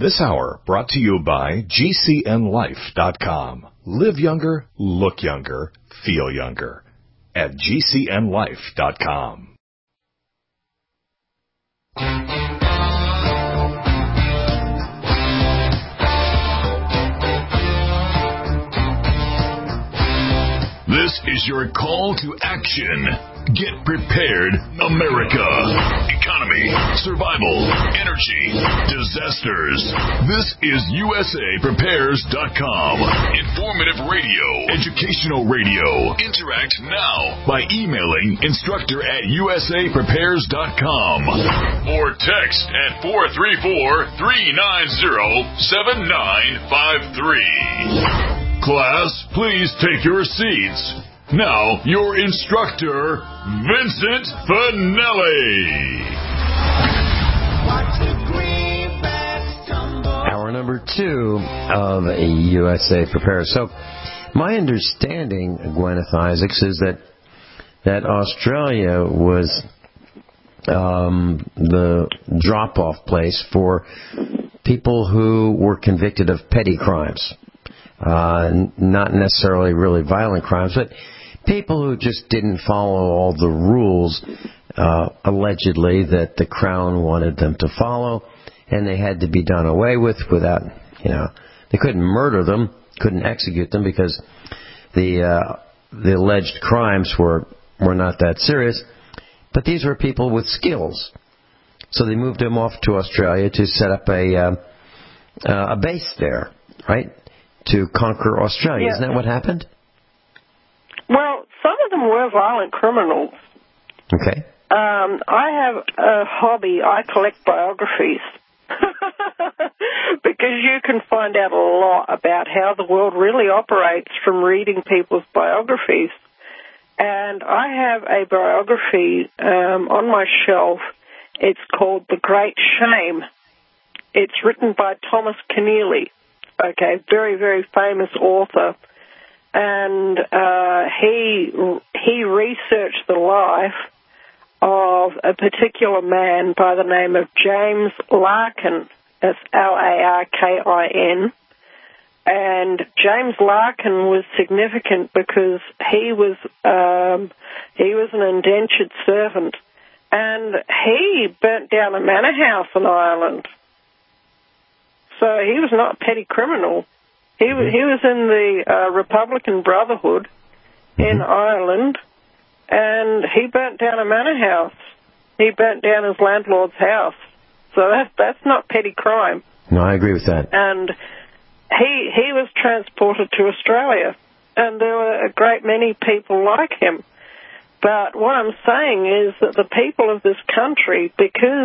This hour brought to you by GCNLife.com. Live younger, look younger, feel younger at GCNLife.com. This is your call to action. Get prepared, America. Economy, survival, energy, disasters. This is USAPrepares.com. Informative radio, educational radio. Interact now by emailing instructor@USAPrepares.com or text at 434-390-7953. Class, please take your seats. Now, your instructor, Vincent Finelli. Hour number 2 of USA Prepares. So, my understanding, Gwyneth Isaacs, is that Australia was the drop-off place for people who were convicted of petty crimes. Not necessarily really violent crimes, but people who just didn't follow all the rules, allegedly, that the Crown wanted them to follow, and they had to be done away with without, they couldn't murder them, couldn't execute them because the alleged crimes were not that serious, but these were people with skills. So they moved them off to Australia to set up a base there, right? To conquer Australia. Yeah. Isn't that what happened? Well, some of them were violent criminals. Okay. I have a hobby. I collect biographies. Because you can find out a lot about how the world really operates from reading people's biographies. And I have a biography on my shelf. It's called The Great Shame. It's written by Thomas Keneally. Okay, very, very famous author. And he researched the life of a particular man by the name of James Larkin. That's Larkin. And James Larkin was significant because he was an indentured servant, and he burnt down a manor house in Ireland. So he was not a petty criminal. He was in the Republican Brotherhood in Ireland, and he burnt down a manor house. He burnt down his landlord's house. So that's not petty crime. No, I agree with that. And he was transported to Australia, and there were a great many people like him. But what I'm saying is that the people of this country, because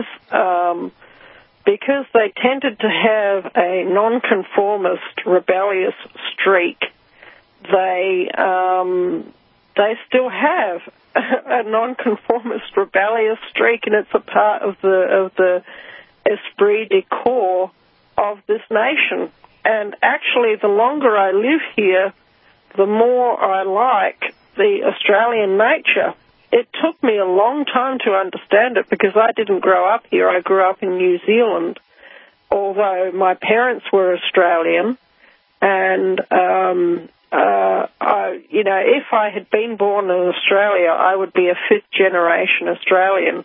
they tended to have a nonconformist, rebellious streak, they still have a nonconformist, rebellious streak, and it's a part of the esprit de corps of this nation. And actually, the longer I live here, the more I like the Australian nature. It took me a long time to understand it because I didn't grow up here. I grew up in New Zealand, although my parents were Australian. And, if I had been born in Australia, I would be a fifth-generation Australian.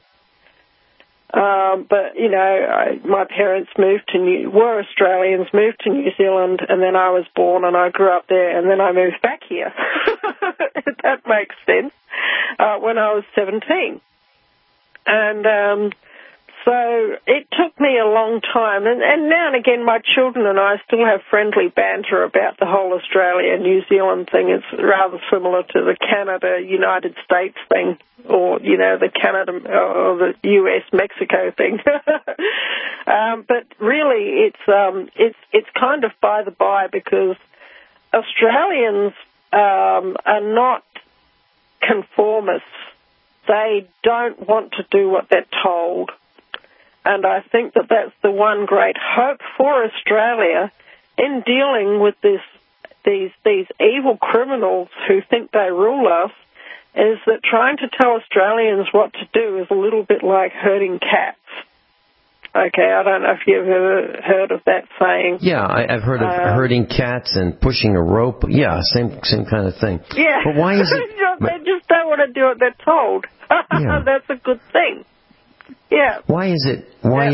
But my parents were Australians, moved to New Zealand, and then I was born and I grew up there, and then I moved back here. That makes sense. When I was 17. And so it took me a long time. And now and again, my children and I still have friendly banter about the whole Australia-New Zealand thing. It's rather similar to the Canada-United States thing, or, the Canada or the US-Mexico thing. But really, it's kind of by the by because Australians are not conformists. They don't want to do what they're told. And I think that that's the one great hope for Australia in dealing with these evil criminals who think they rule us, is that trying to tell Australians what to do is a little bit like herding cats. Okay, I don't know if you've ever heard of that saying. Yeah, I've heard of herding cats and pushing a rope. Yeah, same kind of thing. Yeah. But why is it... They just don't want to do what they're told. Yeah. That's a good thing. Yeah. Why is it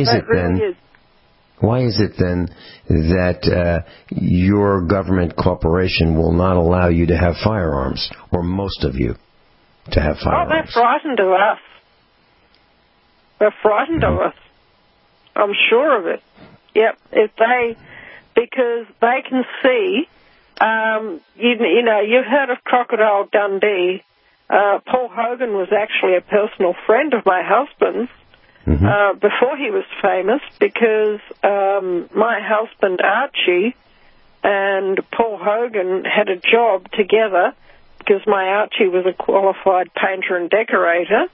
then that your government corporation will not allow you to have firearms, or most of you to have firearms? Oh, they're frightened of us. They're frightened of us. I'm sure of it. Yep. Because they can see, you know, you've heard of Crocodile Dundee. Paul Hogan was actually a personal friend of my husband's before he was famous, because my husband Archie and Paul Hogan had a job together, because my Archie was a qualified painter and decorator.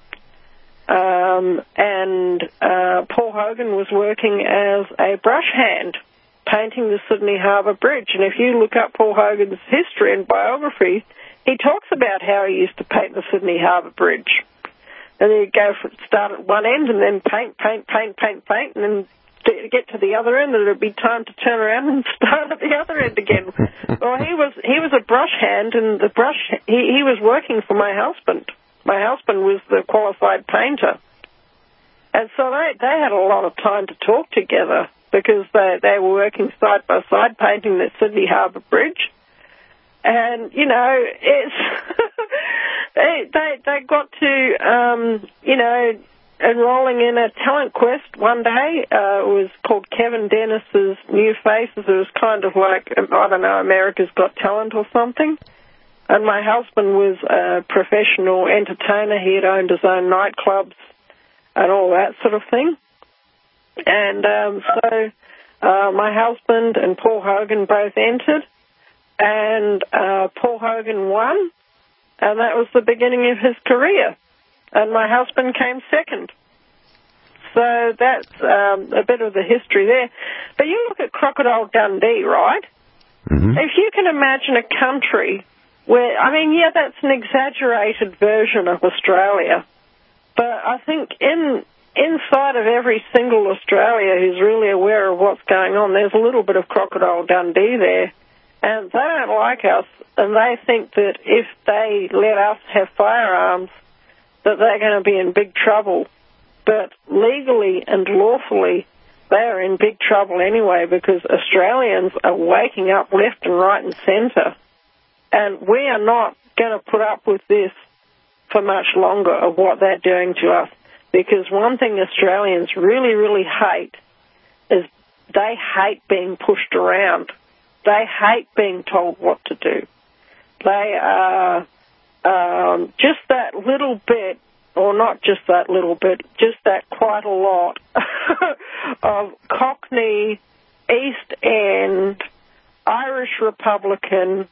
And Paul Hogan was working as a brush hand, painting the Sydney Harbour Bridge. And if you look up Paul Hogan's history and biography, he talks about how he used to paint the Sydney Harbour Bridge. And he'd start at one end and then paint, and then to get to the other end, there'd be time to turn around and start at the other end again. Well, he was a brush hand, and he was working for my husband. My husband was the qualified painter. And so they had a lot of time to talk together, because they were working side by side painting the Sydney Harbour Bridge. And, you know, it's they got to, you know, enrolling in a talent quest one day. It was called Kevin Dennis's New Faces. It was kind of like, I don't know, America's Got Talent or something. And my husband was a professional entertainer. He had owned his own nightclubs and all that sort of thing. And so my husband and Paul Hogan both entered, and Paul Hogan won, and that was the beginning of his career. And my husband came second. So that's a bit of the history there. But you look at Crocodile Dundee, right? Mm-hmm. If you can imagine a country where, I mean, yeah, that's an exaggerated version of Australia, but I think inside of every single Australia who's really aware of what's going on, there's a little bit of Crocodile Dundee there. And they don't like us, and they think that if they let us have firearms, that they're going to be in big trouble. But legally and lawfully, they are in big trouble anyway, because Australians are waking up left and right and centre. And we are not going to put up with this for much longer, of what they're doing to us. Because one thing Australians really, really hate is they hate being pushed around. They hate being told what to do. They are just that little bit, or not just that little bit, just that quite a lot of Cockney, East End, Irish Republican,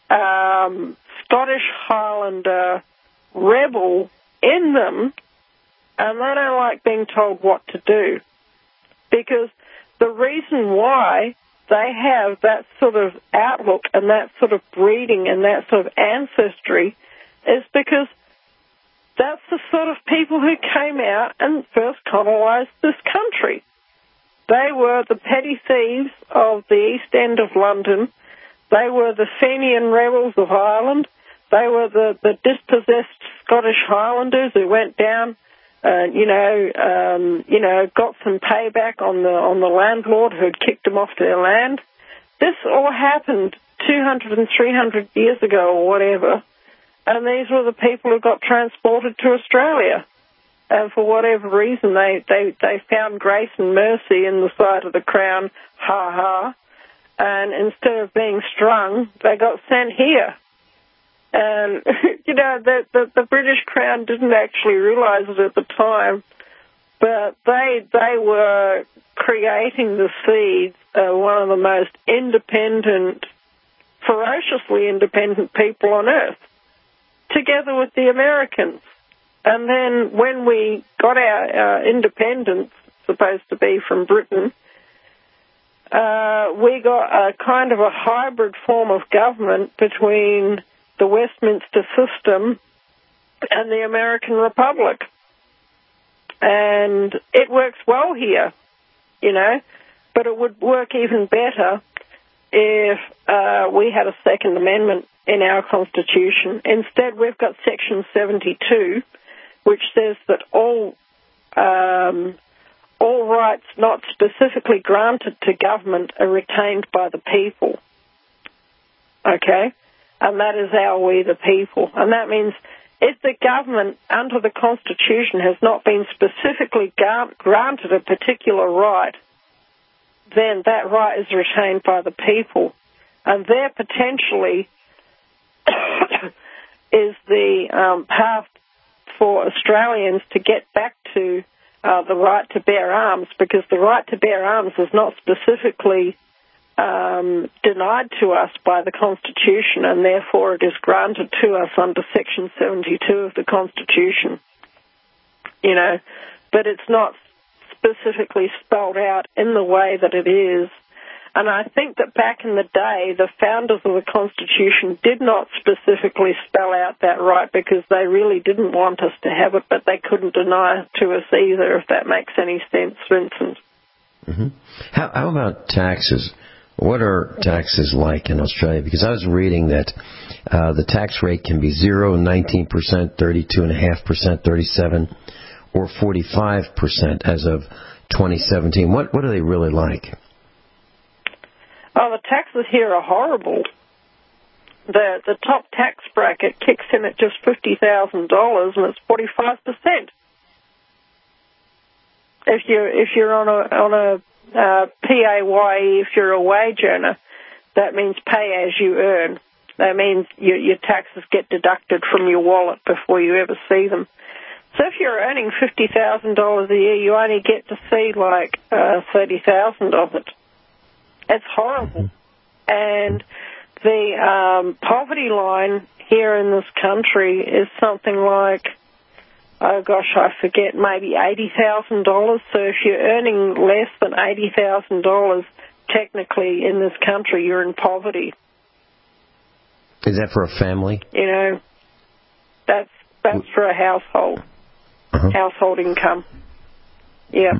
Scottish Highlander, rebel in them, and they don't like being told what to do. Because the reason why they have that sort of outlook and that sort of breeding and that sort of ancestry is because that's the sort of people who came out and first colonised this country. They were the petty thieves of the East End of London. They were the Fenian rebels of Ireland. They were the dispossessed Scottish Highlanders who went down, got some payback on the landlord who had kicked them off their land. This all happened 200 and 300 years ago or whatever, and these were the people who got transported to Australia. And for whatever reason, they found grace and mercy in the sight of the Crown, ha-ha, and instead of being strung, they got sent here. And, the British Crown didn't actually realise it at the time, but they were creating the seeds of one of the most independent, ferociously independent people on earth, together with the Americans. And then when we got our independence, supposed to be from Britain, we got a kind of a hybrid form of government between the Westminster system and the American Republic. And it works well here. you know. But it would work even better if we had a Second Amendment in our Constitution. Instead, we've got Section 72, which says that all rights not specifically granted to government are retained by the people. Okay? And that is our we the people. And that means if the government under the Constitution has not been specifically granted a particular right, then that right is retained by the people. And there potentially is the path for Australians to get back to the right to bear arms, because the right to bear arms is not specifically denied to us by the Constitution, and therefore it is granted to us under Section 72 of the Constitution. You know, but it's not specifically spelled out in the way that it is. And I think that back in the day, the founders of the Constitution did not specifically spell out that right because they really didn't want us to have it, but they couldn't deny it to us either, if that makes any sense, Vincent. Mm-hmm. How about taxes? What are taxes like in Australia? Because I was reading that the tax rate can be 0, 19%, 32.5%, 37%, or 45% as of 2017. What are they really like? Oh, the taxes here are horrible. The top tax bracket kicks in at just $50,000, and it's 45%. If you're on a PAYE, if you're a wage earner, that means pay as you earn. That means your taxes get deducted from your wallet before you ever see them. So if you're earning $50,000 a year, you only get to see like 30,000 of it. It's horrible. And the poverty line here in this country is something like, oh gosh, I forget, maybe $80,000. So if you're earning less than $80,000, technically in this country, you're in poverty. Is that for a family? You know, that's for a household. Uh-huh. Household income. Yeah.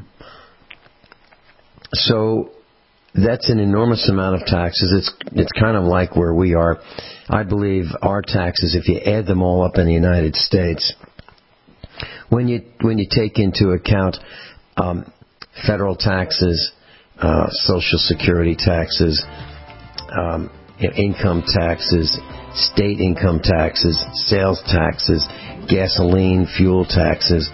So that's an enormous amount of taxes. It's kind of like where we are. I believe our taxes, if you add them all up in the United States, when you take into account federal taxes, Social Security taxes, income taxes, state income taxes, sales taxes, gasoline, fuel taxes,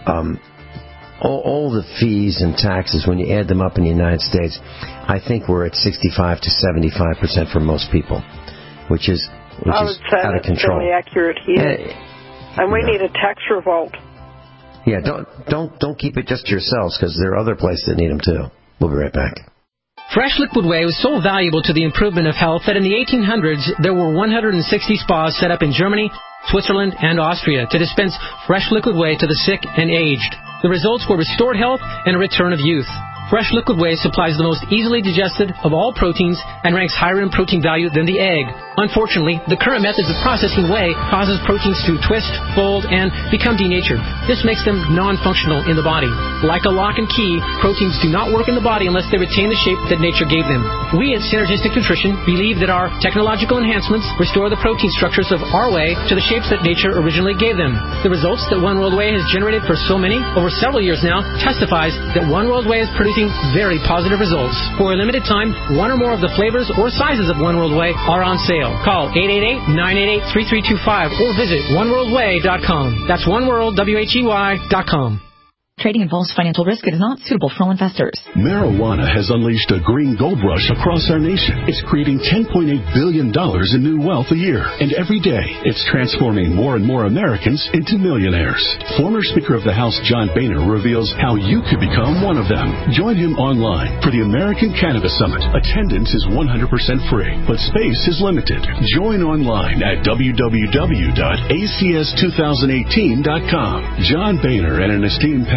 all the fees and taxes, when you add them up in the United States, I think we're at 65 to 75% for most people, which is out of control. That's fairly accurate here. And we need a tax revolt. Yeah, don't keep it just to yourselves, because there are other places that need them too. We'll be right back. Fresh Liquid Whey was so valuable to the improvement of health that in the 1800s there were 160 spas set up in Germany, Switzerland, and Austria to dispense fresh liquid whey to the sick and aged. The results were restored health and a return of youth. Fresh Liquid Whey supplies the most easily digested of all proteins and ranks higher in protein value than the egg. Unfortunately, the current methods of processing whey causes proteins to twist, fold, and become denatured. This makes them non-functional in the body. Like a lock and key, proteins do not work in the body unless they retain the shape that nature gave them. We at Synergistic Nutrition believe that our technological enhancements restore the protein structures of our whey to the shapes that nature originally gave them. The results that One World Whey has generated for so many, over several years now, testifies that One World Whey is producing very positive results. For a limited time, one or more of the flavors or sizes of One World Whey are on sale. Call 888-988-3325 or visit oneworldwhey.com. That's oneworldwhey.com. Trading involves financial risk. It is not suitable for all investors. Marijuana has unleashed a green gold rush across our nation. It's creating $10.8 billion in new wealth a year. And every day, it's transforming more and more Americans into millionaires. Former Speaker of the House John Boehner reveals how you could become one of them. Join him online for the American Cannabis Summit. Attendance is 100% free, but space is limited. Join online at www.acs2018.com. John Boehner and an esteemed panel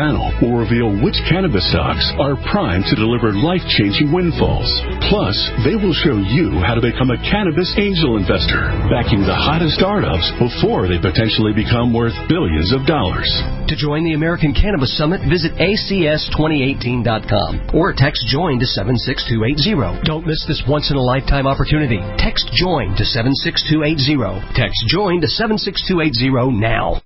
channel will reveal which cannabis stocks are primed to deliver life-changing windfalls. Plus, they will show you how to become a cannabis angel investor, backing the hottest startups before they potentially become worth billions of dollars. To join the American Cannabis Summit, visit acs2018.com or text JOIN to 76280. Don't miss this once-in-a-lifetime opportunity. Text JOIN to 76280. Text JOIN to 76280 now.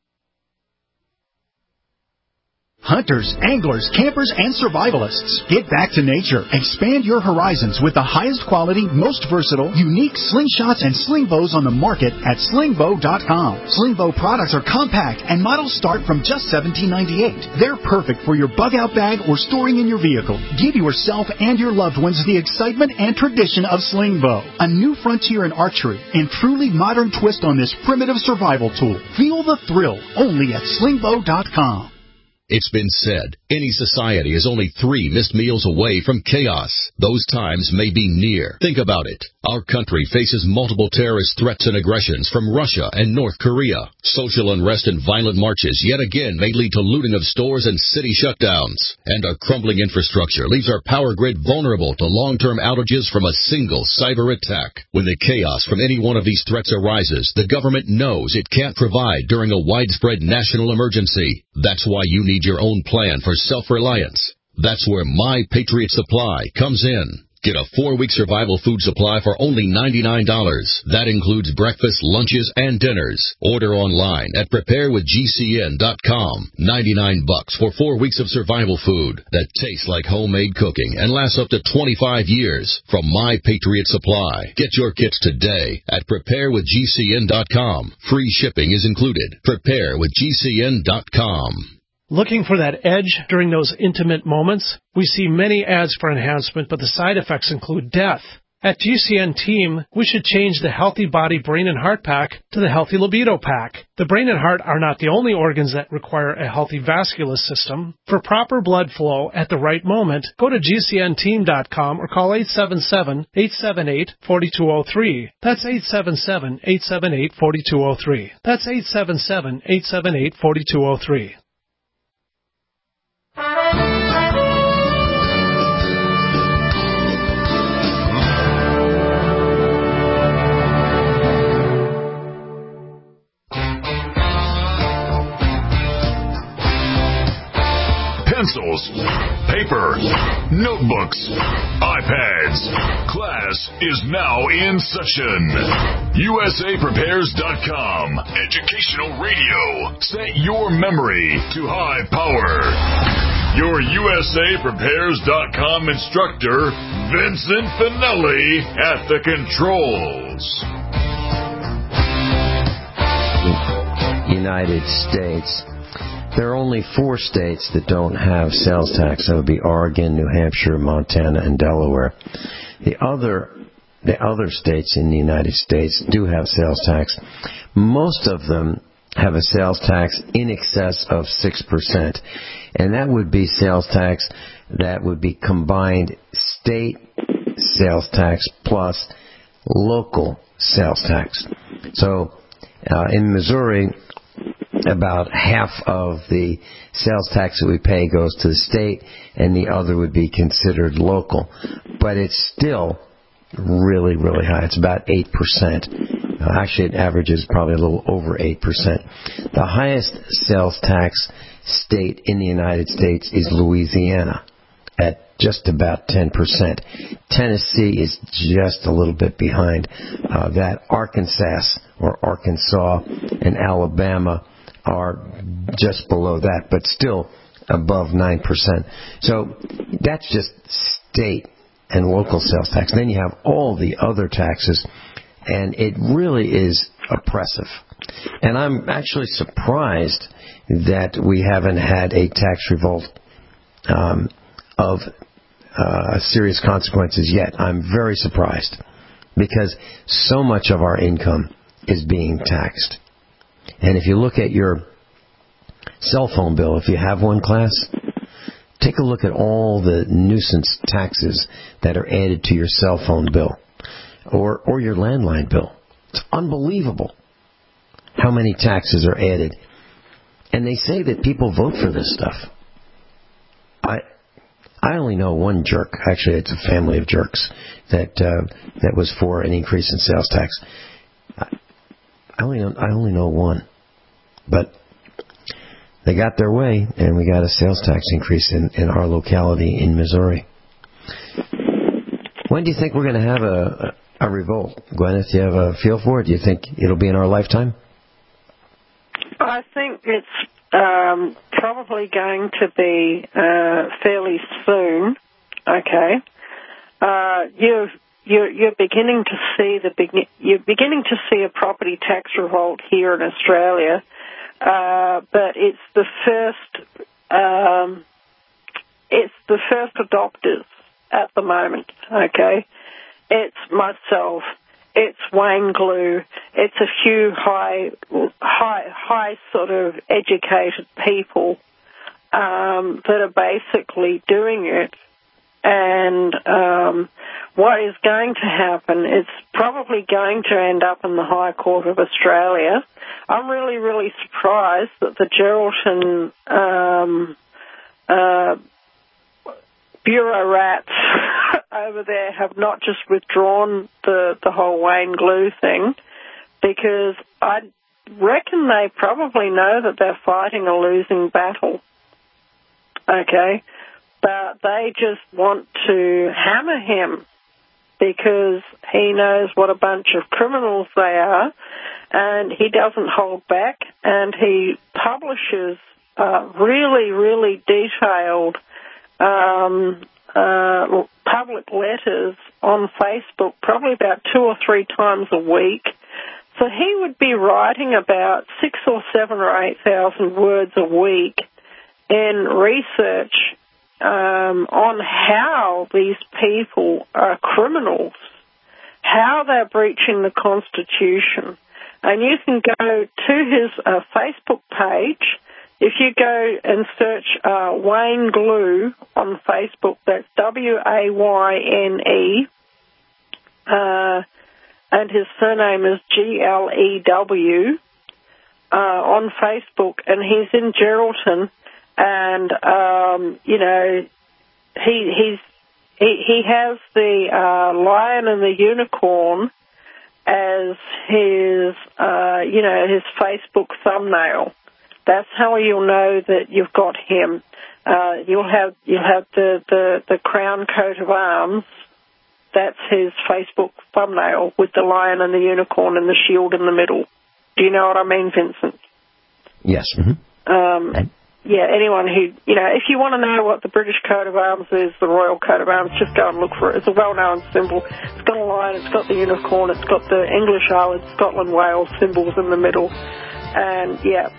Hunters, anglers, campers, and survivalists. Get back to nature. Expand your horizons with the highest quality, most versatile, unique slingshots and sling bows on the market at slingbow.com. Slingbow products are compact and models start from just $17.98. They're perfect for your bug-out bag or storing in your vehicle. Give yourself and your loved ones the excitement and tradition of Slingbow, a new frontier in archery and truly modern twist on this primitive survival tool. Feel the thrill only at slingbow.com. It's been said, any society is only 3 missed meals away from chaos. Those times may be near. Think about it. Our country faces multiple terrorist threats and aggressions from Russia and North Korea. Social unrest and violent marches yet again may lead to looting of stores and city shutdowns. And our crumbling infrastructure leaves our power grid vulnerable to long-term outages from a single cyber attack. When the chaos from any one of these threats arises, the government knows it can't provide during a widespread national emergency. That's why you need your own plan for self-reliance. That's where My Patriot Supply comes in. Get a 4-week survival food supply for only $99. That includes breakfast, lunches, and dinners. Order online at preparewithgcn.com. $99 for 4 weeks of survival food that tastes like homemade cooking and lasts up to 25 years from My Patriot Supply. Get your kits today at preparewithgcn.com. Free shipping is included. Preparewithgcn.com. Looking for that edge during those intimate moments? We see many ads for enhancement, but the side effects include death. At GCN Team, we should change the Healthy Body, Brain, and Heart Pack to the Healthy Libido Pack. The brain and heart are not the only organs that require a healthy vascular system. For proper blood flow at the right moment, go to GCNteam.com or call 877-878-4203. That's 877-878-4203. That's 877-878-4203. Pencils, paper, notebooks, iPads. Class is now in session. USAPrepares.com. Educational radio. Set your memory to high power. Your USAPrepares.com instructor, Vincent Finelli, at the controls. United States. There are only 4 states that don't have sales tax. That would be Oregon, New Hampshire, Montana, and Delaware. The other states in the United States do have sales tax. Most of them have a sales tax in excess of 6%. And that would be sales tax that would be combined state sales tax plus local sales tax. So in Missouri, about half of the sales tax that we pay goes to the state, and the other would be considered local. But it's still really, really high. It's about 8%. Actually, it averages probably a little over 8%. The highest sales tax state in the United States is Louisiana at just about 10%. Tennessee is just a little bit behind that. Arkansas and Alabama are just below that, but still above 9%. So that's just state and local sales tax. Then you have all the other taxes, and it really is oppressive. And I'm actually surprised that we haven't had a tax revolt of serious consequences yet. I'm very surprised, because so much of our income is being taxed. And if you look at your cell phone bill, if you have one, class, take a look at all the nuisance taxes that are added to your cell phone bill or your landline bill. It's unbelievable how many taxes are added. And they say that people vote for this stuff. I only know one jerk. Actually, it's a family of jerks that was for an increase in sales tax. I only know one, but they got their way, and we got a sales tax increase in our locality in Missouri. When do you think we're going to have a revolt? Gwyneth, do you have a feel for it? Do you think it'll be in our lifetime? I think it's probably going to be fairly soon. Okay, you're beginning to see a property tax revolt here in Australia, but it's the first adopters at the moment. Okay, it's myself. It's Wayne Glue. It's a few high sort of educated people that are basically doing it. And what is going to happen, it's probably going to end up in the High Court of Australia. I'm really, really surprised that the Geraldton bureau rats over there have not just withdrawn the whole Wayne Glue thing, because I reckon they probably know that they're fighting a losing battle. Okay? But they just want to hammer him because he knows what a bunch of criminals they are, and he doesn't hold back, and he publishes really, really detailed public letters on Facebook, probably about 2 or 3 times a week. So he would be writing about 6 or 7 or 8,000 words a week in research on how these people are criminals, how they're breaching the Constitution. And you can go to his Facebook page. If you go and search Wayne Glue on Facebook, that's WAYNE, and his surname is GLEW on Facebook, and he's in Geraldton, and he has the lion and the unicorn as his his Facebook thumbnail. That's how you'll know that you've got him. You'll have the crown coat of arms. That's his Facebook thumbnail with the lion and the unicorn and the shield in the middle. Do you know what I mean, Vincent? Yes. Mm-hmm. Yeah, anyone who, if you want to know what the British coat of arms is, the royal coat of arms, just go and look for it. It's a well-known symbol. It's got a lion, it's got the unicorn, it's got the English Islands, Scotland, Wales symbols in the middle. And,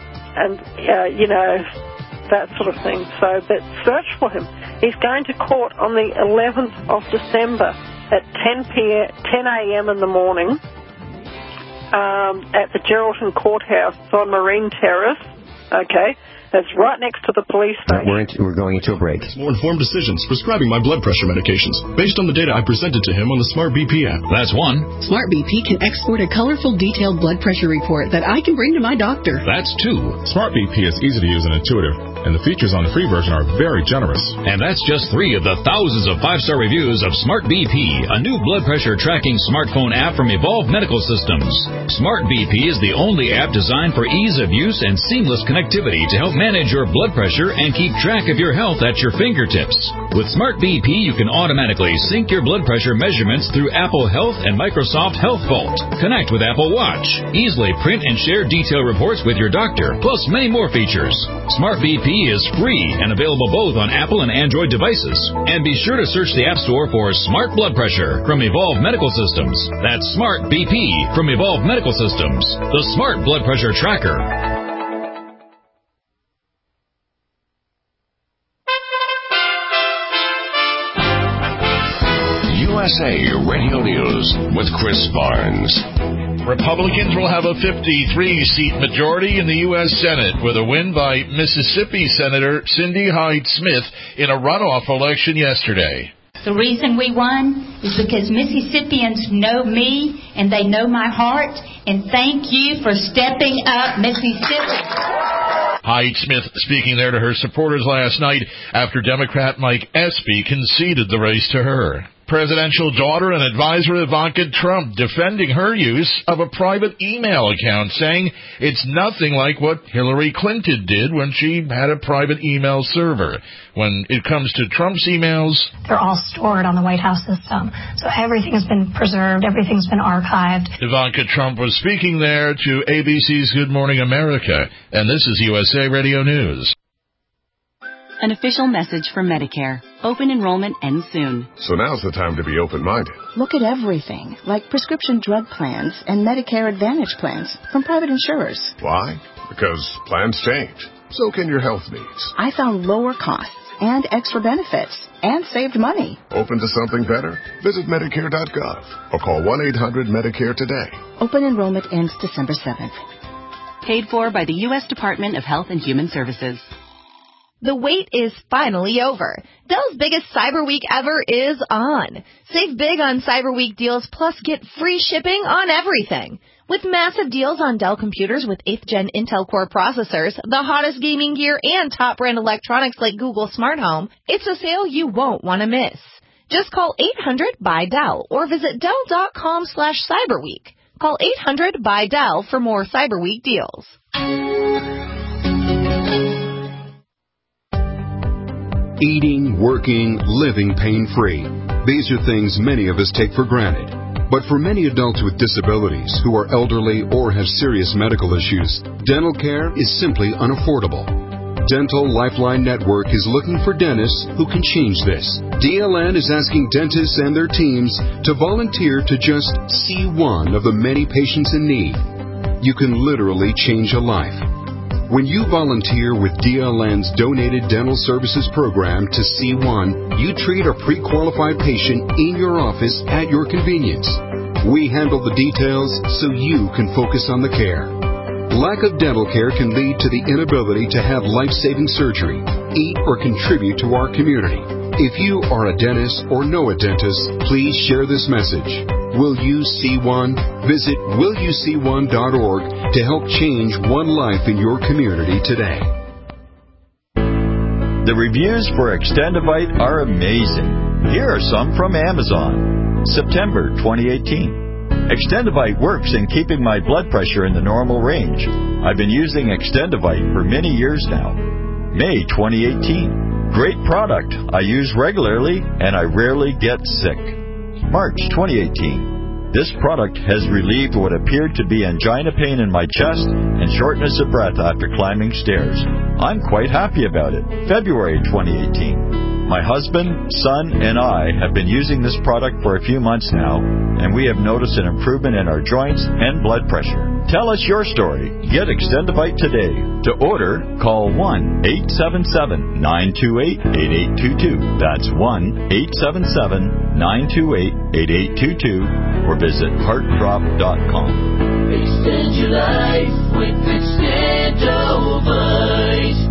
that sort of thing. So, but search for him. He's going to court on the 11th of December at 10 a.m. in the morning at the Geraldton Courthouse. It's on Marine Terrace, okay? That's right next to the police station. We're going into a break. More informed decisions prescribing my blood pressure medications based on the data I presented to him on the Smart BP app. That's one. Smart BP can export a colorful, detailed blood pressure report that I can bring to my doctor. That's two. Smart BP is easy to use and intuitive, and the features on the free version are very generous. And that's just 3 of the thousands of 5-star reviews of Smart BP, a new blood pressure tracking smartphone app from Evolve Medical Systems. Smart BP is the only app designed for ease of use and seamless connectivity to help manage your blood pressure and keep track of your health at your fingertips. With Smart BP, you can automatically sync your blood pressure measurements through Apple Health and Microsoft Health Vault. Connect with Apple Watch. Easily print and share detailed reports with your doctor, plus many more features. Smart BP is free and available both on Apple and Android devices. And be sure to search the App Store for Smart Blood Pressure from Evolve Medical Systems. That's Smart BP from Evolve Medical Systems, the Smart Blood Pressure Tracker. USA Radio News with Chris Barnes. Republicans will have a 53-seat majority in the U.S. Senate with a win by Mississippi Senator Cindy Hyde-Smith in a runoff election yesterday. The reason we won is because Mississippians know me and they know my heart, and thank you for stepping up, Mississippi. Hyde-Smith speaking there to her supporters last night after Democrat Mike Espy conceded the race to her. Presidential daughter and advisor Ivanka Trump defending her use of a private email account, saying it's nothing like what Hillary Clinton did when she had a private email server. When it comes to Trump's emails, they're all stored on the White House system, so everything has been preserved, everything's been archived. Ivanka Trump was speaking there to ABC's Good Morning America, and this is USA Radio News. An official message from Medicare. Open enrollment ends soon. So now's the time to be open-minded. Look at everything, like prescription drug plans and Medicare Advantage plans from private insurers. Why? Because plans change. So can your health needs. I found lower costs and extra benefits and saved money. Open to something better? Visit Medicare.gov or call 1-800-MEDICARE today. Open enrollment ends December 7th. Paid for by the U.S. Department of Health and Human Services. The wait is finally over. Dell's biggest Cyber Week ever is on. Save big on Cyber Week deals, plus get free shipping on everything. With massive deals on Dell computers with 8th Gen Intel Core processors, the hottest gaming gear, and top brand electronics like Google Smart Home, it's a sale you won't want to miss. Just call 800-BUY-DELL or visit Dell.com/CyberWeek. Call 800-BUY-DELL for more Cyber Week deals. Eating, working, living pain-free. These are things many of us take for granted. But for many adults with disabilities who are elderly or have serious medical issues, dental care is simply unaffordable. Dental Lifeline Network is looking for dentists who can change this. DLN is asking dentists and their teams to volunteer to just see one of the many patients in need. You can literally change a life. When you volunteer with DLN's Donated Dental Services Program to C1, you treat a pre-qualified patient in your office at your convenience. We handle the details so you can focus on the care. Lack of dental care can lead to the inability to have life-saving surgery, eat, or contribute to our community. If you are a dentist or know a dentist, please share this message. Will You See One? Visit willyouseeone.org to help change one life in your community today. The reviews for Extendivite are amazing. Here are some from Amazon. September 2018. Extendivite works in keeping my blood pressure in the normal range. I've been using Extendivite for many years now. May 2018. Great product. I use regularly and I rarely get sick. March 2018. This product has relieved what appeared to be angina pain in my chest and shortness of breath after climbing stairs. I'm quite happy about it. February 2018. My husband, son, and I have been using this product for a few months now, and we have noticed an improvement in our joints and blood pressure. Tell us your story. Get Extendivite today. To order, call 1-877-928-8822. That's 1-877-928-8822, or visit heartdrop.com. Extend your life with Extendivite.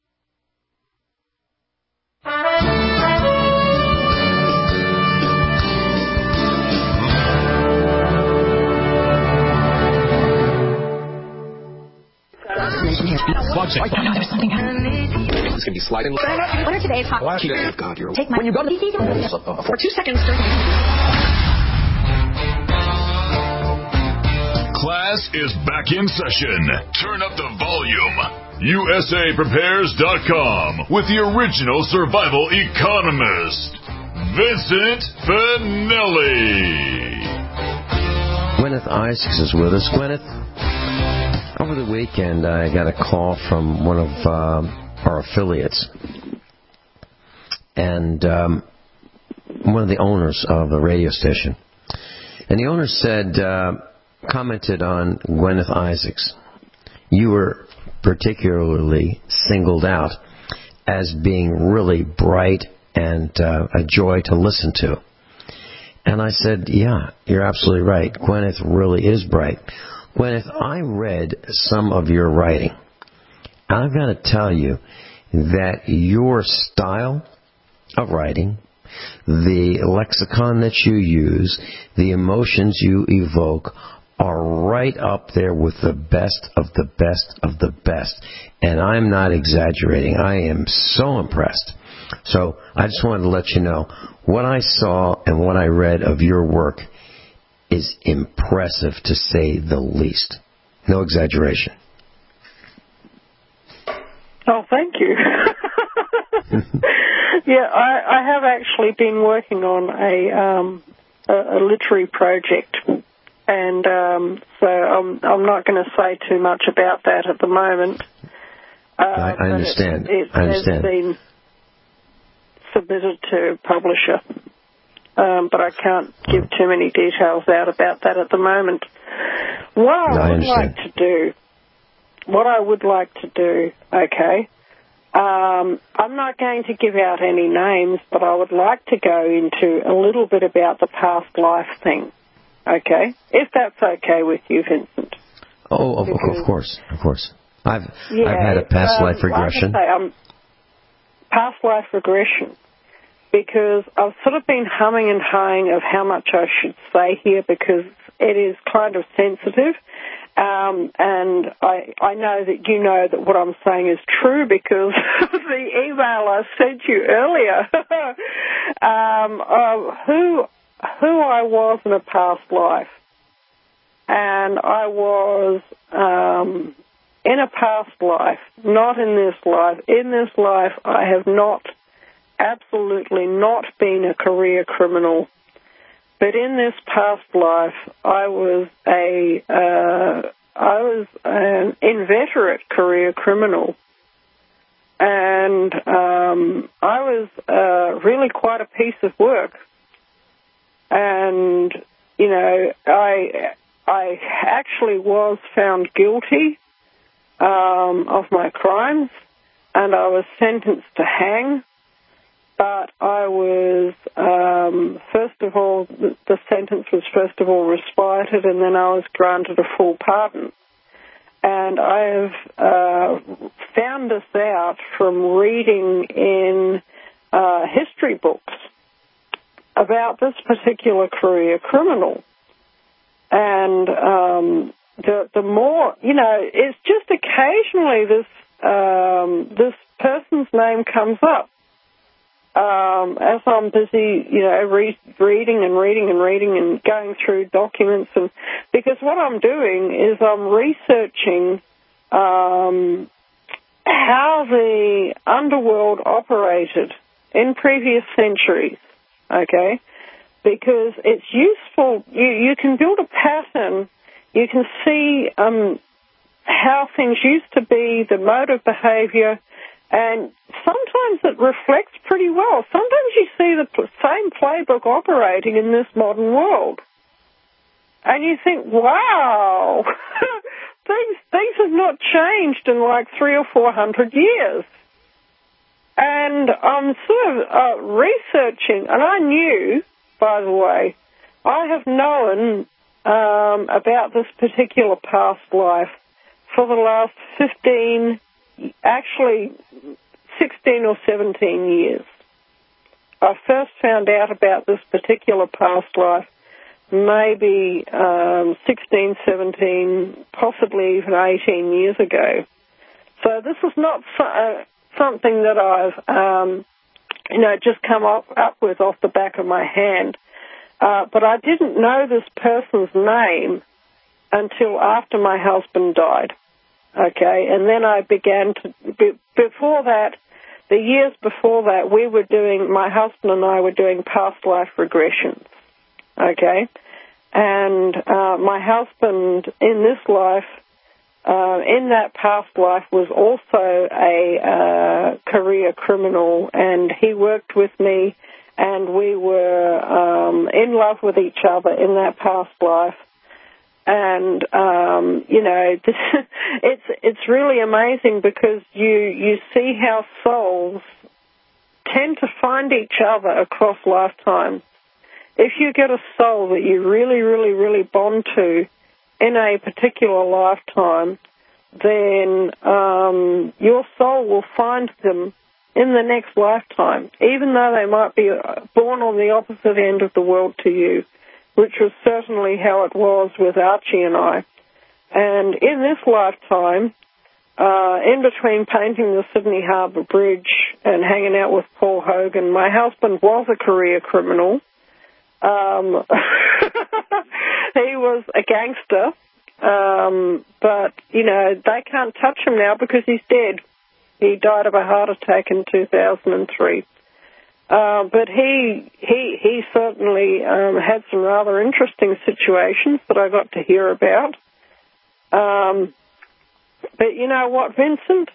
There's something happening. It's going to be sliding. What are today's hot? God, you're Take my. When you go to the for 2 seconds. Class is back in session. Turn up the volume. USAPrepares.com with the original survival economist, Vincent Finelli. Gwyneth Isaacs is with us. Gwyneth, over the weekend I got a call from one of our affiliates, and one of the owners of the radio station. And the owner said, commented on Gwyneth Isaacs. You were particularly singled out as being really bright and a joy to listen to. And I said, yeah, you're absolutely right. Gwyneth really is bright. Gwyneth, I read some of your writing. I've got to tell you that your style of writing, the lexicon that you use, the emotions you evoke, are right up there with the best of the best of the best. And I'm not exaggerating. I am so impressed. So I just wanted to let you know what I saw and what I read of your work is impressive, to say the least. No exaggeration. Oh, thank you. Yeah, I have actually been working on a literary project, and so I'm not going to say too much about that at the moment. I understand. It has been submitted to a publisher, but I can't give too many details out about that at the moment. What I would like to do, okay, I'm not going to give out any names, but I would like to go into a little bit about the past life thing, okay, if that's okay with you, Vincent. Oh, of course. I've had a past life regression. Like I say, past life regression, because I've sort of been humming and hawing of how much I should say here, because it is kind of sensitive. And I know that you know that what I'm saying is true because of the email I sent you earlier of who I was in a past life. And I was in a past life, not in this life. In this life, I have absolutely not been a career criminal. But in this past life, I was an inveterate career criminal, and I was really quite a piece of work. And I actually was found guilty of my crimes, and I was sentenced to hang. But I was, first of all, the sentence was first of all respited, and then I was granted a full pardon. And I have found this out from reading in history books about this particular career criminal. And the more, it's just occasionally this person's name comes up. As I'm busy, reading and going through documents, and because what I'm doing is I'm researching how the underworld operated in previous centuries, okay? Because it's useful. You can build a pattern. You can see how things used to be, the mode of behavior. And sometimes it reflects pretty well. Sometimes you see the same playbook operating in this modern world. And you think, wow, things have not changed in like 300 or 400 years. And I'm sort of researching, and I knew, by the way, I have known about this particular past life for the last 16 or 17 years. I first found out about this particular past life maybe 16, 17, possibly even 18 years ago. So this is not something that I've, just come up with off the back of my hand. But I didn't know this person's name until after my husband died. Okay, and then I began to, before that, the years before that, my husband and I were doing past life regressions. Okay, and my husband in this life, in that past life, was also a career criminal, and he worked with me, and we were in love with each other in that past life. And, it's really amazing because you see how souls tend to find each other across lifetimes. If you get a soul that you really, really, really bond to in a particular lifetime, then your soul will find them in the next lifetime, even though they might be born on the opposite end of the world to you. which was certainly how it was with Archie and I. And in this lifetime, in between painting the Sydney Harbour Bridge and hanging out with Paul Hogan, my husband was a career criminal. He was a gangster, but, you know, they can't touch him now because he's dead. He died of a heart attack in 2003. But he certainly had some rather interesting situations that I got to hear about. But you know what, Vincent?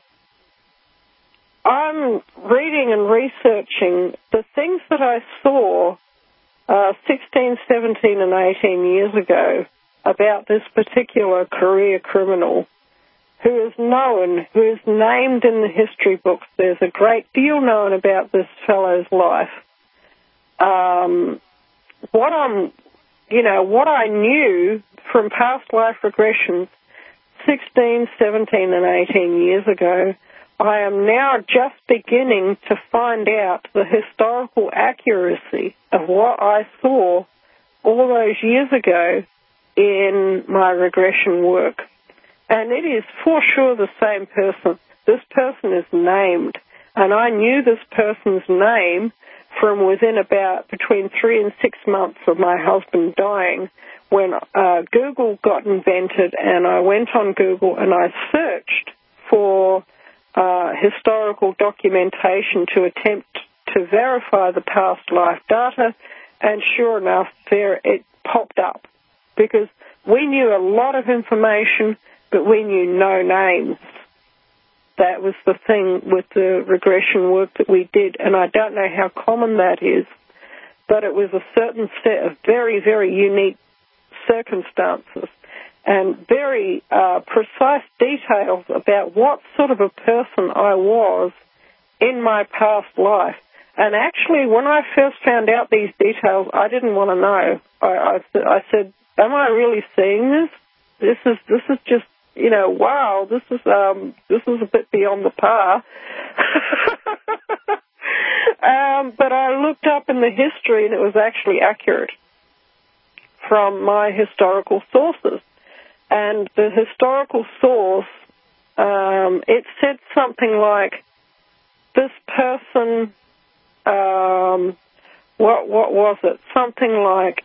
I'm reading and researching the things that I saw 16, 17, and 18 years ago about this particular career criminal who is known, who is named in the history books. There's a great deal known about this fellow's life. What I knew from past life regressions 16, 17, and 18 years ago, I am now just beginning to find out the historical accuracy of what I saw all those years ago in my regression work. And it is for sure the same person. This person is named, and I knew this person's name from within about between 3 and 6 months of my husband dying, when Google got invented, and I went on Google and I searched for historical documentation to attempt to verify the past life data, and sure enough, there it popped up, because we knew a lot of information, but we knew no names. That was the thing with the regression work that we did, and I don't know how common that is, but it was a certain set of very, very unique circumstances and very precise details about what sort of a person I was in my past life. And actually, when I first found out these details, I didn't want to know. I said, am I really seeing this? This is just, you know, wow, this is a bit beyond the par. But I looked up in the history, and it was actually accurate from my historical sources. And the historical source, it said something like, this person, what was it? Something like,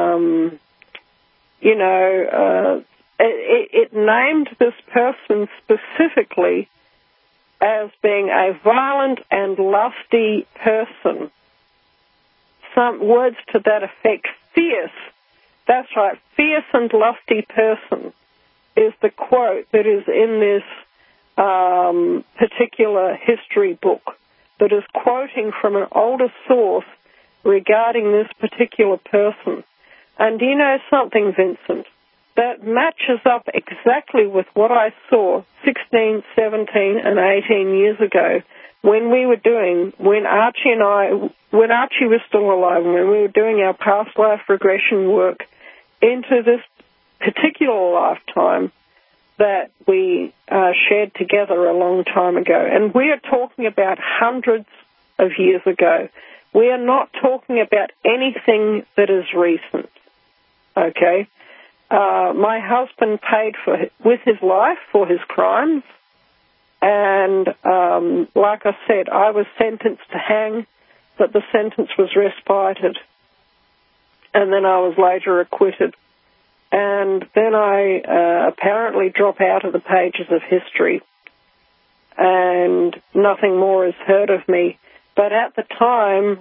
it named this person specifically as being a violent and lusty person. Some words to that effect. Fierce. That's right. Fierce and lusty person is the quote that is in this particular history book that is quoting from an older source regarding this particular person. And do you know something, Vincent? That matches up exactly with what I saw 16, 17, and 18 years ago when Archie was still alive, and when we were doing our past life regression work into this particular lifetime that we shared together a long time ago. And we are talking about hundreds of years ago. We are not talking about anything that is recent, okay? My husband paid with his life for his crimes, and like I said, I was sentenced to hang, but the sentence was respited, and then I was later acquitted. And then I apparently drop out of the pages of history, and nothing more is heard of me. But at the time,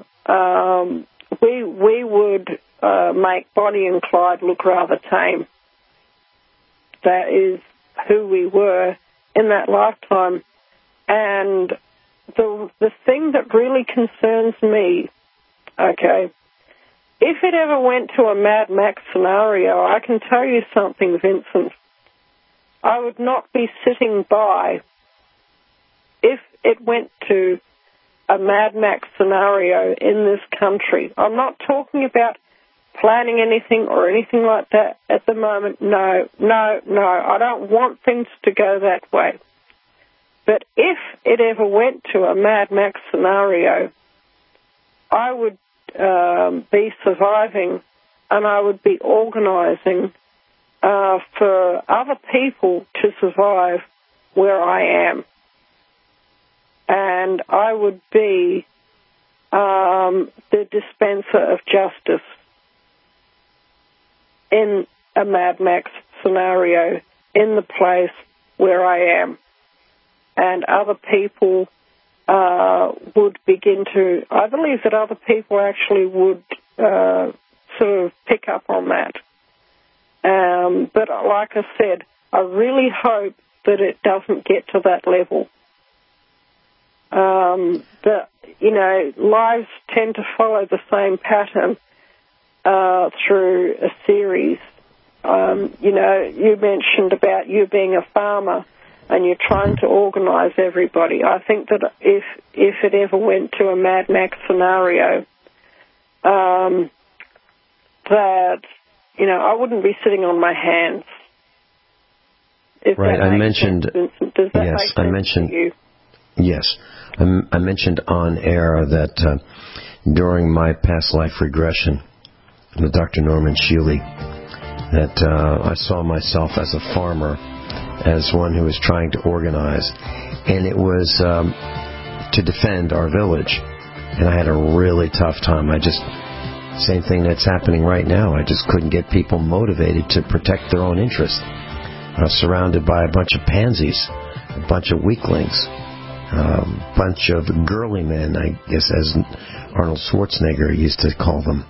we would make Bonnie and Clyde look rather tame. That is who we were in that lifetime. And the thing that really concerns me, okay, if it ever went to a Mad Max scenario, I can tell you something, Vincent. I would not be sitting by if it went to a Mad Max scenario in this country. I'm not talking about planning anything or anything like that at the moment. No. I don't want things to go that way. But if it ever went to a Mad Max scenario, I would be surviving and I would be organising for other people to survive where I am. And I would be the dispenser of justice in a Mad Max scenario in the place where I am. And other people would begin to, I believe that other people actually would sort of pick up on that. But like I said, I really hope that it doesn't get to that level. But, you know, lives tend to follow the same pattern through a series. You know, you mentioned about you being a farmer and you're trying to organise everybody. I think that if it ever went to a Mad Max scenario, that, you know, I wouldn't be sitting on my hands. Right, I mentioned, does that make sense to you? Yes, I mentioned on air that during my past life regression with Dr. Norman Shealy, that I saw myself as a farmer, as one who was trying to organize, and it was to defend our village, and I had a really tough time. Same thing that's happening right now. I just couldn't get people motivated to protect their own interests. Surrounded by a bunch of pansies, a bunch of weaklings, a bunch of girly men, I guess, as Arnold Schwarzenegger used to call them.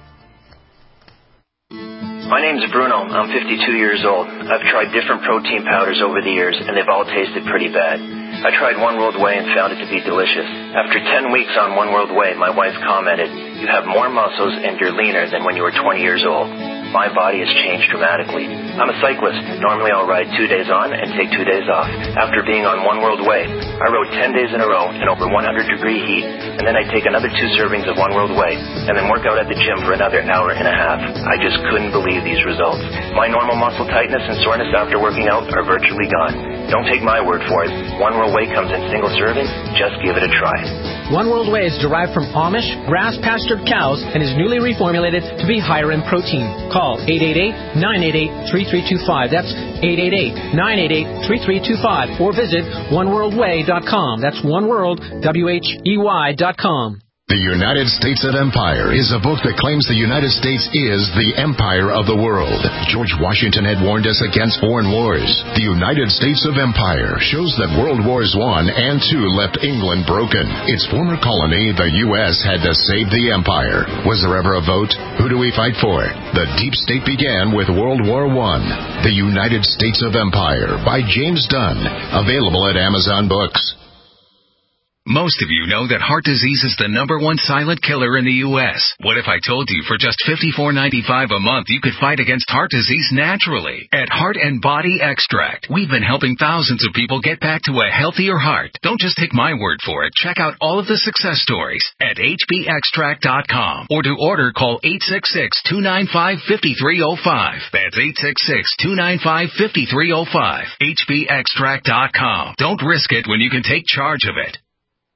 My name's Bruno. I'm 52 years old. I've tried different protein powders over the years, and they've all tasted pretty bad. I tried One World Whey and found it to be delicious. After 10 weeks on One World Whey, my wife commented, "You have more muscles and you're leaner than when you were 20 years old." My body has changed dramatically. I'm a cyclist. Normally I'll ride 2 days on and take 2 days off. After being on One World Whey, I rode 10 days in a row in over 100-degree heat, and then I'd take another 2 servings of One World Whey, and then work out at the gym for another hour and a half. I just couldn't believe these results. My normal muscle tightness and soreness after working out are virtually gone. Don't take my word for it. One World Whey comes in single servings. Just give it a try. One World Whey is derived from Amish, grass-pastured cows and is newly reformulated to be higher in protein. Call 888-988-3325. That's 888-988-3325. Or visit oneworldwhey.com. That's oneworldwhey.com. The United States of Empire is a book that claims the United States is the empire of the world. George Washington had warned us against foreign wars. The United States of Empire shows that World Wars I and II left England broken. Its former colony, the U.S., had to save the empire. Was there ever a vote? Who do we fight for? The deep state began with World War I. The United States of Empire by James Dunn. Available at Amazon Books. Most of you know that heart disease is the #1 silent killer in the U.S. What if I told you for just $54.95 a month you could fight against heart disease naturally? At Heart and Body Extract, we've been helping thousands of people get back to a healthier heart. Don't just take my word for it. Check out all of the success stories at hbextract.com. Or to order, call 866-295-5305. That's 866-295-5305. hbextract.com. Don't risk it when you can take charge of it.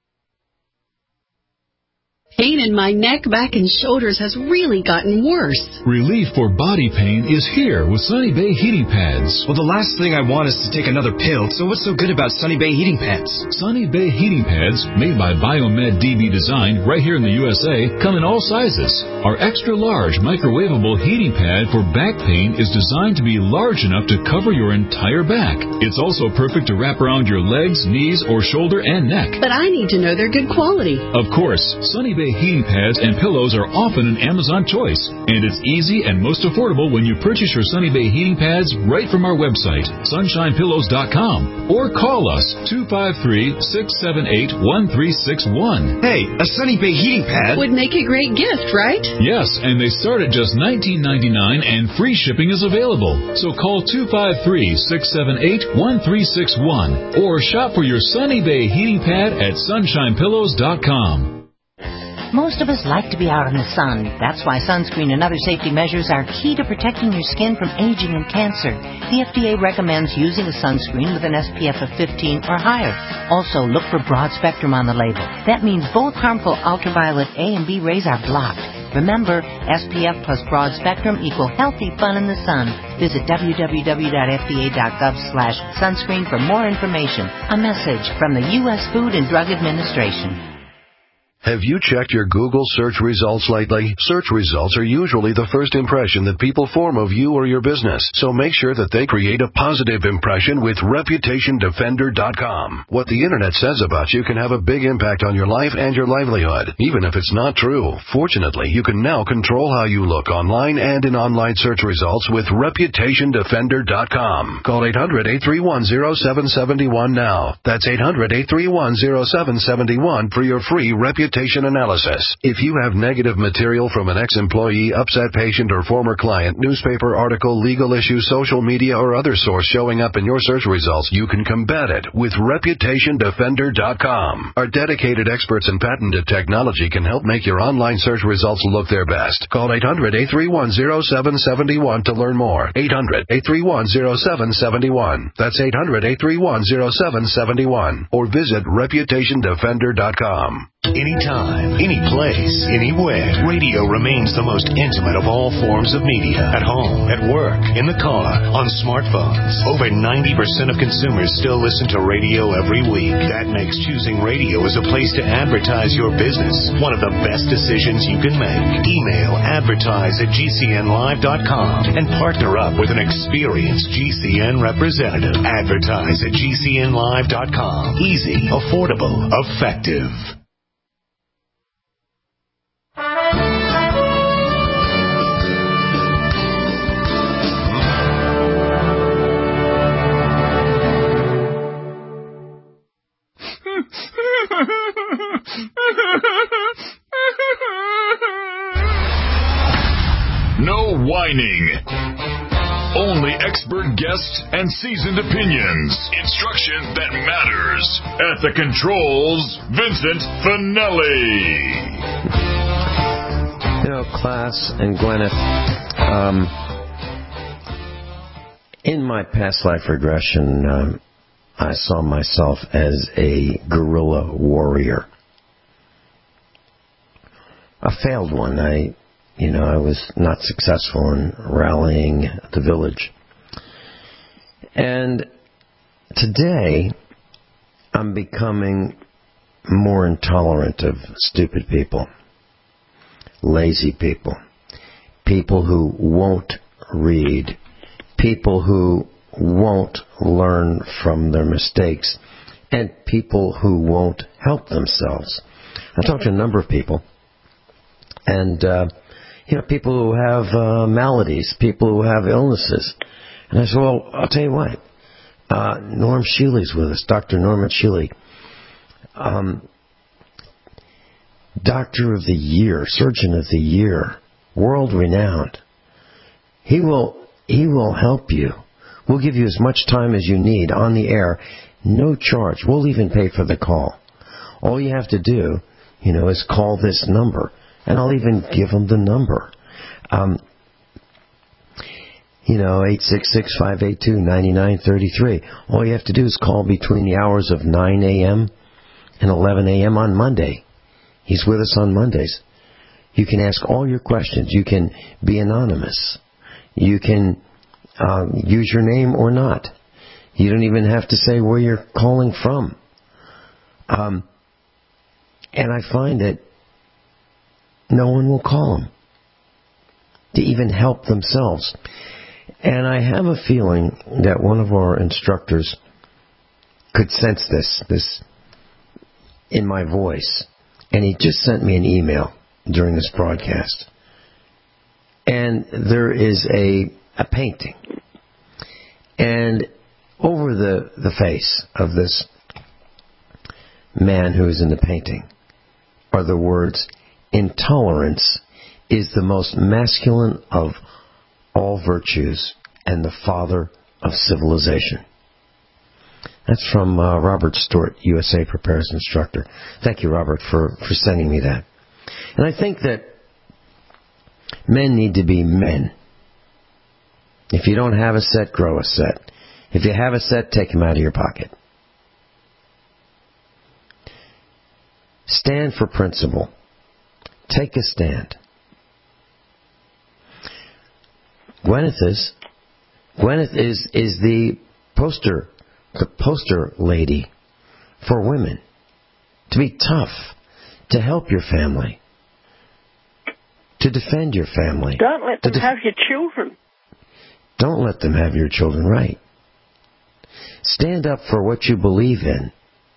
Pain in my neck, back, and shoulders has really gotten worse. Relief for body pain is here with Sunny Bay Heating Pads. Well, the last thing I want is to take another pill, so what's so good about Sunny Bay Heating Pads? Sunny Bay Heating Pads, made by Biomed DB Design right here in the USA, come in all sizes. Our extra-large microwavable heating pad for back pain is designed to be large enough to cover your entire back. It's also perfect to wrap around your legs, knees, or shoulder and neck. But I need to know they're good quality. Of course, Sunny Bay heating pads and pillows are often an Amazon choice, and it's easy and most affordable when you purchase your Sunny Bay heating pads right from our website, sunshinepillows.com, or call us 253-678-1361. Hey, a Sunny Bay heating pad would make a great gift, right? Yes, and they start at just $19.99 and free shipping is available. So call 253-678-1361 or shop for your Sunny Bay heating pad at sunshinepillows.com. Most of us like to be out in the sun. That's why sunscreen and other safety measures are key to protecting your skin from aging and cancer. The FDA recommends using a sunscreen with an SPF of 15 or higher. Also, look for broad spectrum on the label. That means both harmful ultraviolet A and B rays are blocked. Remember, SPF plus broad spectrum equal healthy fun in the sun. Visit www.fda.gov/sunscreen for more information. A message from the U.S. Food and Drug Administration. Have you checked your Google search results lately? Search results are usually the first impression that people form of you or your business, so make sure that they create a positive impression with ReputationDefender.com. What the Internet says about you can have a big impact on your life and your livelihood, even if it's not true. Fortunately, you can now control how you look online and in online search results with ReputationDefender.com. Call 800-831-0771 now. That's 800-831-0771 for your free reputation analysis. If you have negative material from an ex-employee, upset patient, or former client, newspaper article, legal issue, social media, or other source showing up in your search results, you can combat it with ReputationDefender.com. Our dedicated experts in patented technology can help make your online search results look their best. Call 800-831-0771 to learn more. 800-831-0771. That's 800-831-0771. Or visit ReputationDefender.com. Anytime, any place, anywhere, radio remains the most intimate of all forms of media. At home, at work, in the car, on smartphones. Over 90% of consumers still listen to radio every week. That makes choosing radio as a place to advertise your business one of the best decisions you can make. Email advertise@gcnlive.com and partner up with an experienced GCN representative. Advertise at gcnlive.com. Easy, affordable, effective. No whining. Only expert guests and seasoned opinions. Instruction that matters. At the controls, Vincent Finelli. You know, Class and Gwyneth, in my past life regression, I saw myself as a guerrilla warrior. A failed one. I was not successful in rallying the village. And today, I'm becoming more intolerant of stupid people, lazy people, people who won't read, people who won't learn from their mistakes, and people who won't help themselves. I talked to a number of people, and people who have maladies, people who have illnesses. And I said, well, I'll tell you what, Norm Shealy's with us, Dr. Norman Shealy, Doctor of the Year, Surgeon of the Year, world-renowned. He will help you. We'll give you as much time as you need on the air, no charge. We'll even pay for the call. All you have to do, is call this number, and I'll even give them the number. 866-582-9933. All you have to do is call between the hours of 9 a.m. and 11 a.m. on Monday. He's with us on Mondays. You can ask all your questions. You can be anonymous. You can use your name or not. You don't even have to say where you're calling from. And I find that no one will call them to even help themselves. And I have a feeling that one of our instructors could sense this in my voice. And he just sent me an email during this broadcast. And there is a painting. And over the face of this man who is in the painting are the words, "Intolerance is the most masculine of all virtues and the father of civilization." That's from Robert Stewart, USA Prepares Instructor. Thank you, Robert, for sending me that. And I think that men need to be men. If you don't have a set, grow a set. If you have a set, take them out of your pocket. Stand for principle. Take a stand. Gwyneth is. Gwyneth is the poster lady for women. To be tough, to help your family, to defend your family. Don't let them have your children. Don't let them have your children, right. Stand up for what you believe in.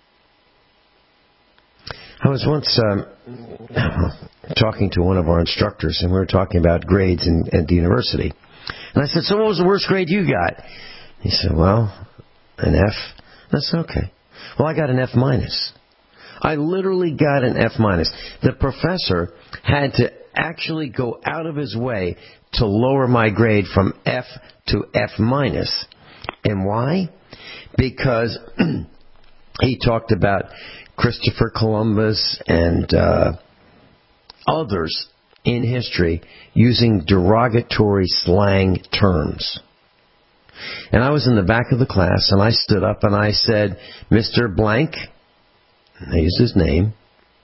I was once talking to one of our instructors, and we were talking about grades at the university. And I said, so what was the worst grade you got? He said, well, an F. That's okay. Well, I got an F minus. I literally got an F minus. The professor had to actually go out of his way to lower my grade from F to F minus. And why? Because he talked about Christopher Columbus and others in history using derogatory slang terms. And I was in the back of the class, and I stood up and I said, Mr. Blank, and I used his name.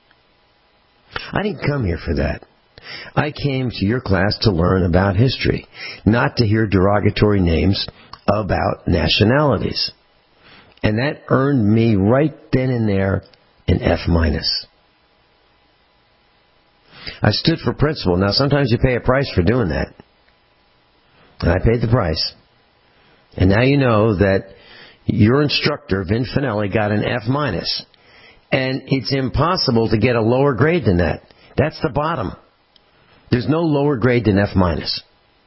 I didn't come here for that. I came to your class to learn about history, not to hear derogatory names about nationalities. And that earned me right then and there an F minus. I stood for principle. Now, sometimes you pay a price for doing that. And I paid the price. And now you know that your instructor, Vin Finelli, got an F minus. And it's impossible to get a lower grade than that. That's the bottom. There's no lower grade than F minus.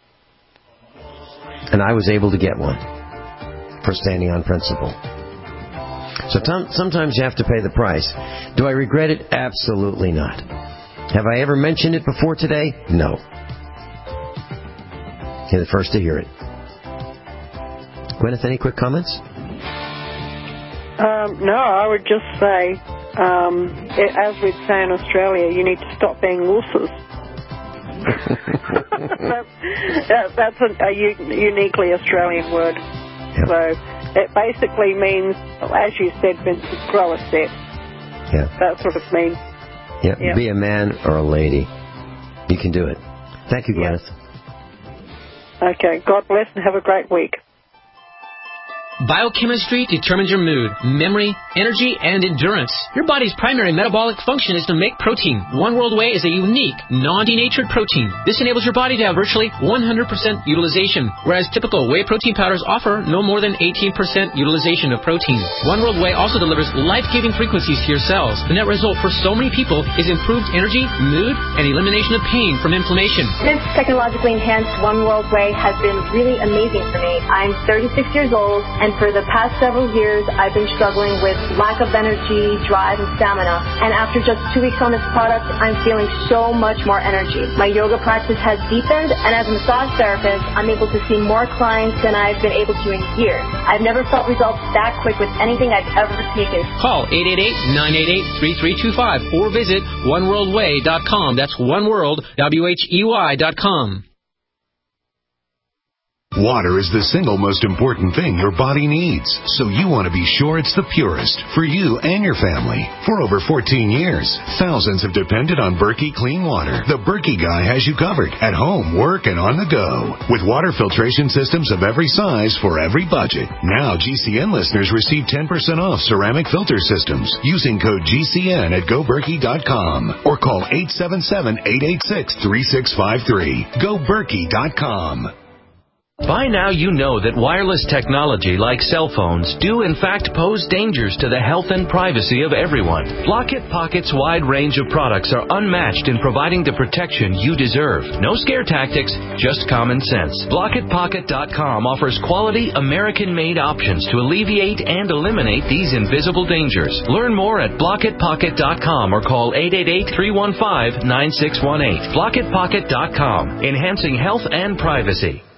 And I was able to get one for standing on principle. So sometimes you have to pay the price. Do I regret it? Absolutely not. Have I ever mentioned it before today? No. You're the first to hear it. Gwyneth, any quick comments? No, I would just say, as we'd say in Australia, you need to stop being wusses. That's a uniquely Australian word. Yep. So it basically means, as you said, Vincent, grow a set. Yeah. That's what it means. Yep. Yep. Be a man or a lady. You can do it. Thank you, Gwyneth. Okay. God bless and have a great week. Biochemistry determines your mood, memory, energy, and endurance. Your body's primary metabolic function is to make protein. One World Whey is a unique, non-denatured protein. This enables your body to have virtually 100% utilization, whereas typical whey protein powders offer no more than 18% utilization of protein. One World Whey also delivers life-giving frequencies to your cells. The net result for so many people is improved energy, mood, and elimination of pain from inflammation. This technologically enhanced One World Whey has been really amazing for me. I'm 36 years old, and for the past several years, I've been struggling with lack of energy, drive, and stamina. And after just 2 weeks on this product, I'm feeling so much more energy. My yoga practice has deepened, and as a massage therapist, I'm able to see more clients than I've been able to in years. I've never felt results that quick with anything I've ever taken. Call 888-988-3325 or visit oneworldwhey.com. That's oneworld.com. Water is the single most important thing your body needs, so you want to be sure it's the purest for you and your family. For over 14 years, thousands have depended on Berkey Clean Water. The Berkey guy has you covered at home, work, and on the go. With water filtration systems of every size for every budget. Now GCN listeners receive 10% off ceramic filter systems using code GCN at GoBerkey.com or call 877-886-3653. GoBerkey.com. By now you know that wireless technology like cell phones do in fact pose dangers to the health and privacy of everyone. Blockit Pocket's wide range of products are unmatched in providing the protection you deserve. No scare tactics, just common sense. BlockitPocket.com offers quality American-made options to alleviate and eliminate these invisible dangers. Learn more at BlockitPocket.com or call 888-315-9618. BlockitPocket.com, enhancing health and privacy.